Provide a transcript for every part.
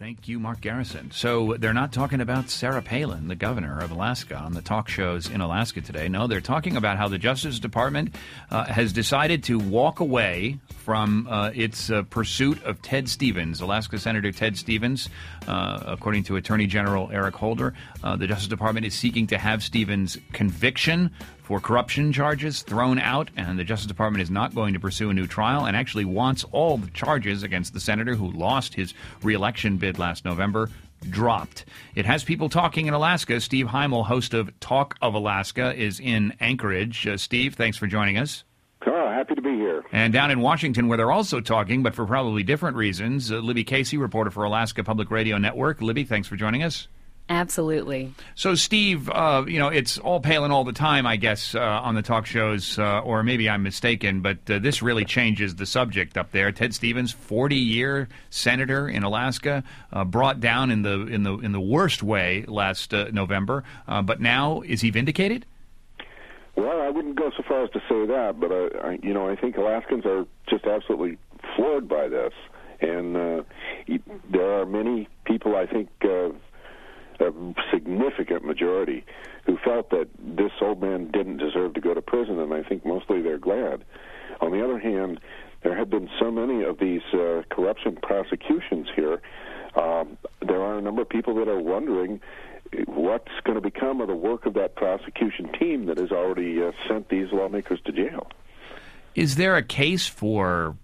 Thank you, Mark Garrison. So they're not talking about Sarah Palin, the governor of Alaska, on the talk shows in Alaska today. No, they're talking about how the Justice Department has decided to walk away from its pursuit of Ted Stevens, Alaska Senator Ted Stevens. According to Attorney General Eric Holder, the Justice Department is seeking to have Stevens' conviction for corruption charges thrown out, and the Justice Department is not going to pursue a new trial and actually wants all the charges against the senator who lost his re-election bid last November dropped. It has people talking in Alaska. Steve Heimel, host of Talk of Alaska, is in Anchorage. Steve, thanks for joining us. Oh, happy to be here. And down in Washington, where they're also talking, but for probably different reasons, Libby Casey, reporter for Alaska Public Radio Network. Libby, thanks for joining us. Absolutely. So, Steve, it's all Palin all the time, I guess, on the talk shows, or maybe I'm mistaken, but this really changes the subject up there. Ted Stevens, 40-year senator in Alaska, brought down in the worst way last November, but now is he vindicated? Well, I wouldn't go so far as to say that, but I think Alaskans are just absolutely floored by this, and there are many people, I think. A significant majority who felt that this old man didn't deserve to go to prison, and I think mostly they're glad. On the other hand, there have been so many of these corruption prosecutions here. There are a number of people that are wondering what's going to become of the work of that prosecution team that has already sent these lawmakers to jail. Is there a case for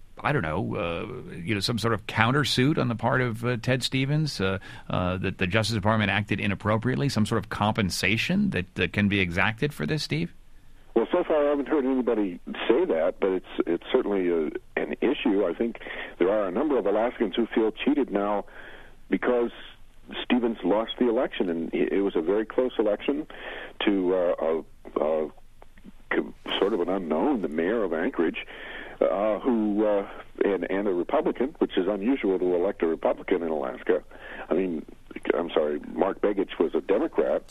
some sort of countersuit on the part of Ted Stevens, that the Justice Department acted inappropriately, some sort of compensation that can be exacted for this, Steve? Well, so far I haven't heard anybody say that, but it's certainly an issue. I think there are a number of Alaskans who feel cheated now because Stevens lost the election, and it was a very close election to sort of an unknown, the mayor of Anchorage, and a Republican, which is unusual to elect a Republican in Alaska. Mark Begich was a Democrat.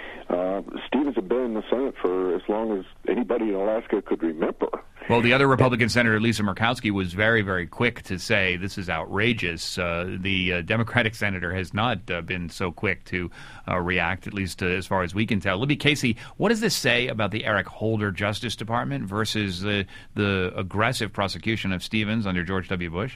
Stevens had been in the Senate for as long as anybody in Alaska could remember. Well, the other Republican Senator, Lisa Murkowski, was very, very quick to say this is outrageous. The Democratic senator has not been so quick to react, at least as far as we can tell. Libby Casey, what does this say about the Eric Holder Justice Department versus the aggressive prosecution of Stevens under George W. Bush?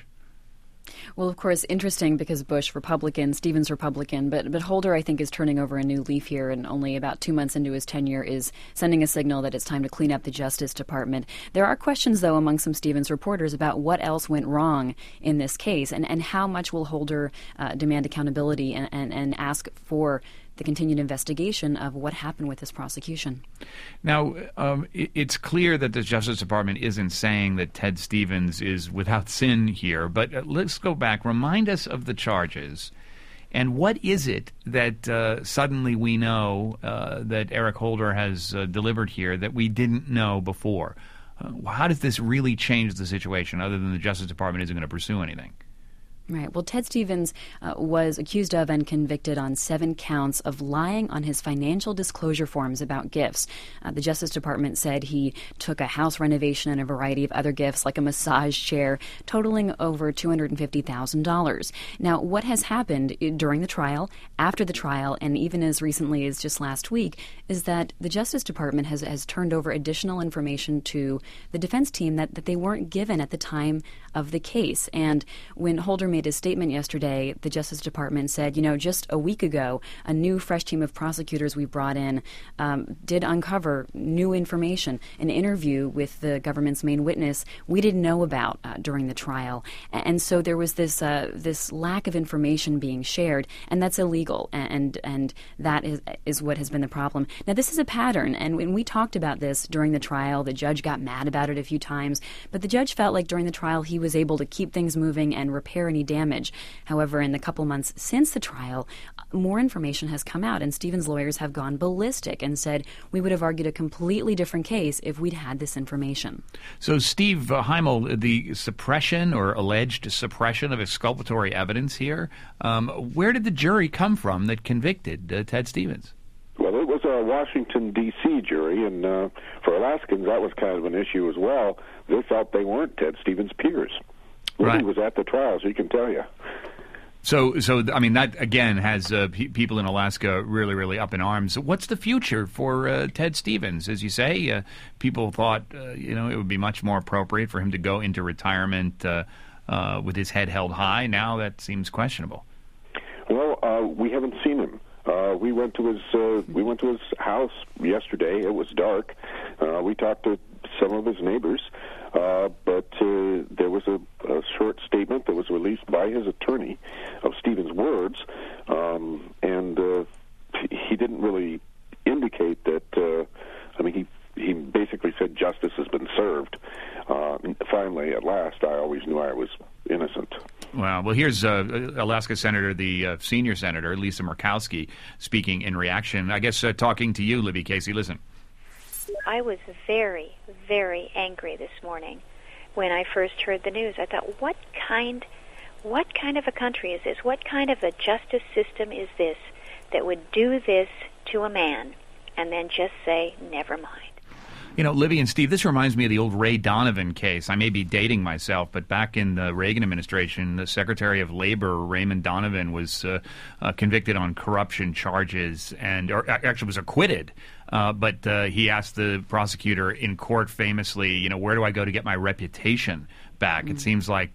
Well, of course, interesting because Bush Republican, Stevens Republican, but Holder, I think, is turning over a new leaf here, and only about 2 months into his tenure is sending a signal that it's time to clean up the Justice Department. There are questions, though, among some Stevens reporters about what else went wrong in this case, and how much will Holder demand accountability and ask for the continued investigation of what happened with this prosecution. Now, it's clear that the Justice Department isn't saying that Ted Stevens is without sin here, but let's go back. Remind us of the charges, and what is it that suddenly we know that Eric Holder has delivered here that we didn't know before? How does this really change the situation, other than the Justice Department isn't going to pursue anything? Right. Well, Ted Stevens was accused of and convicted on 7 counts of lying on his financial disclosure forms about gifts. The Justice Department said he took a house renovation and a variety of other gifts, like a massage chair, totaling over $250,000. Now, what has happened during the trial, after the trial, and even as recently as just last week, is that the Justice Department has turned over additional information to the defense team that they weren't given at the time of the case. And when Holder made his statement yesterday, the Justice Department said, just a week ago, a new fresh team of prosecutors we brought in did uncover new information, an interview with the government's main witness we didn't know about during the trial. And so there was this lack of information being shared, and that's illegal, and that is what has been the problem. Now, this is a pattern, and when we talked about this during the trial, the judge got mad about it a few times, but the judge felt like during the trial he was able to keep things moving and repair any damage. However, in the couple months since the trial, more information has come out, and Stevens' lawyers have gone ballistic and said we would have argued a completely different case if we'd had this information. So, Steve Heimel, the suppression or alleged suppression of exculpatory evidence here, where did the jury come from that convicted Ted Stevens? Well, it was a Washington, D.C. jury, and for Alaskans, that was kind of an issue as well. They felt they weren't Ted Stevens' peers. Libby was at the trial, so he can tell you. So I mean, that again has people in Alaska really, really up in arms. What's the future for Ted Stevens? As you say, people thought it would be much more appropriate for him to go into retirement with his head held high. Now that seems questionable. Well, we haven't seen him. We went to his house yesterday. It was dark. We talked to some of his neighbors, but there was a short statement that was released by his attorney of Stevens' words, and he didn't really indicate that. He basically said justice has been served. Finally, at last, I always knew I was innocent. Wow. Well, here's Alaska Senator, the senior senator, Lisa Murkowski, speaking in reaction. I guess talking to you, Libby Casey. Listen. I was very, very angry this morning when I first heard the news. I thought, what kind of a country is this? What kind of a justice system is this that would do this to a man and then just say, never mind? Libby and Steve, this reminds me of the old Ray Donovan case. I may be dating myself, but back in the Reagan administration, the Secretary of Labor, Raymond Donovan, was convicted on corruption charges or actually was acquitted. But he asked the prosecutor in court famously, where do I go to get my reputation back? Mm-hmm. It seems like,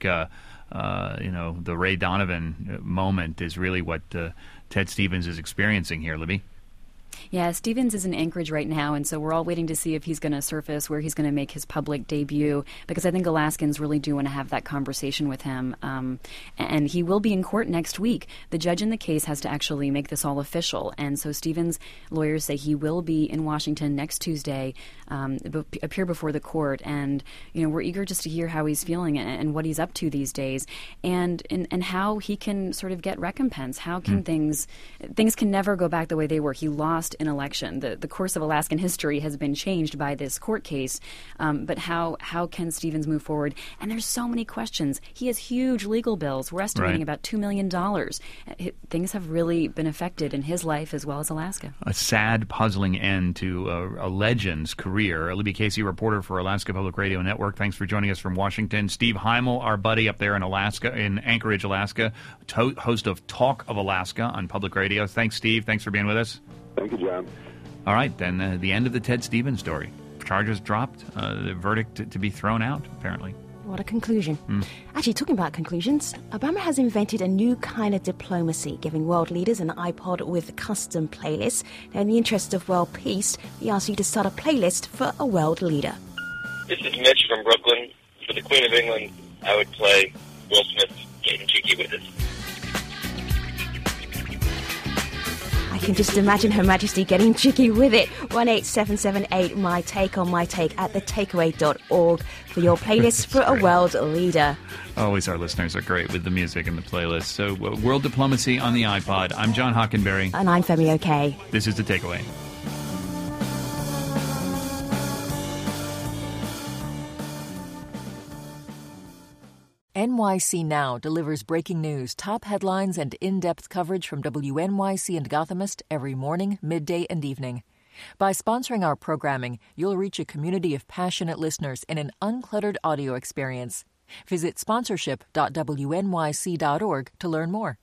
the Ray Donovan moment is really what Ted Stevens is experiencing here, Libby. Yeah, Stevens is in Anchorage right now, and so we're all waiting to see if he's going to surface, where he's going to make his public debut, because I think Alaskans really do want to have that conversation with him. And he will be in court next week. The judge in the case has to actually make this all official, and so Stevens' lawyers say he will be in Washington next Tuesday, appear before the court, and we're eager just to hear how he's feeling and what he's up to these days, and how he can sort of get recompense. How can things can never go back the way they were. He lost an election. The course of Alaskan history has been changed by this court case, but how can Stevens move forward? And there's so many questions. He has huge legal bills. We're estimating about $2 million. Things have really been affected in his life as well as Alaska. A sad, puzzling end to a legend's career. Libby Casey, reporter for Alaska Public Radio Network. Thanks for joining us from Washington. Steve Heimel, our buddy up there in Alaska, in Anchorage, Alaska, host of Talk of Alaska on Public Radio. Thanks, Steve. Thanks for being with us. Thank you, John. All right, then the end of the Ted Stevens story. Charges dropped, the verdict to be thrown out, apparently. What a conclusion. Actually, talking about conclusions, Obama has invented a new kind of diplomacy, giving world leaders an iPod with custom playlists. Now, in the interest of world peace, we ask you to start a playlist for a world leader. This is Mitch from Brooklyn. For the Queen of England, I would play Will Smith getting jiggy with it. I can just imagine Her Majesty getting jiggy with it. 18778-MY-TAKE on MyTake at thetakeaway.org for your playlist for a world leader. Always our listeners are great with the music and the playlist. So, world diplomacy on the iPod. I'm John Hockenberry. And I'm Femi Oke. This is The Takeaway. NYC Now delivers breaking news, top headlines, and in-depth coverage from WNYC and Gothamist every morning, midday, and evening. By sponsoring our programming, you'll reach a community of passionate listeners in an uncluttered audio experience. Visit sponsorship.wnyc.org to learn more.